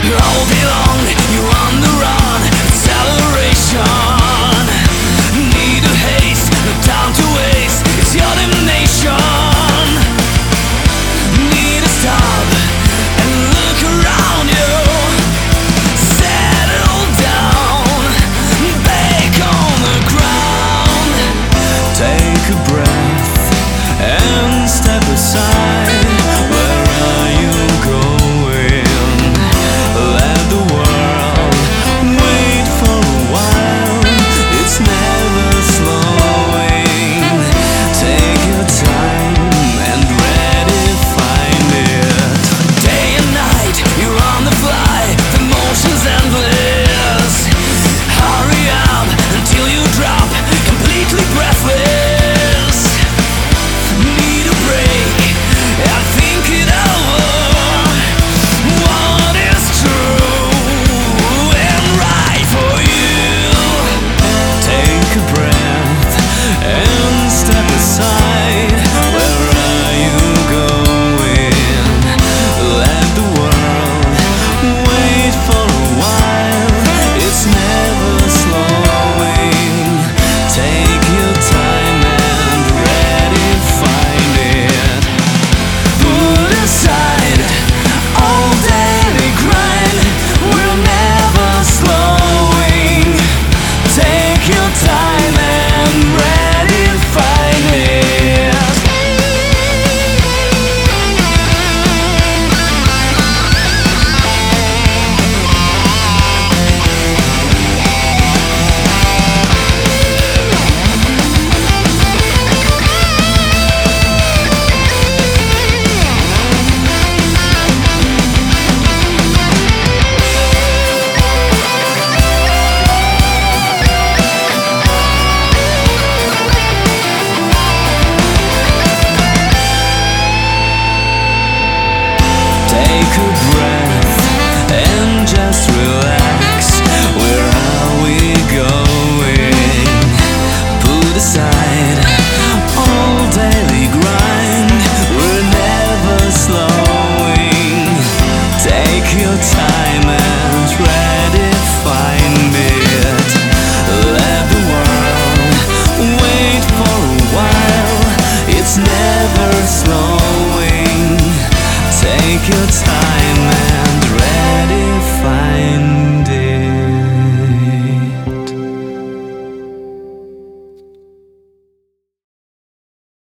All day long, you're on the run, acceleration. Need a haste, no time to waste, it's your damnation. Need to stop and look around you. Settle down, back on the ground. Take a breath and step aside. Where are you going? Let the world wait for a while. It's never slowing. Take your time and ready, find it. Day and night, you're on the fly. The motion's endless. Hurry up until you drop, completely breathless. Need a break and think it over. What is true and right for you? Take a breath and step aside. Where are you going? Let the world wait for a while. It's never slowing. Take your time and ready, find it. Put aside all daily grind. We're never slowing. Take your time and ready, find it. Take a breath and just relax. Where are we going? Put aside all daily grind. We're never slowing. Take your time and ready, find it. Let the world wait for a while. It's never slowing. Take your time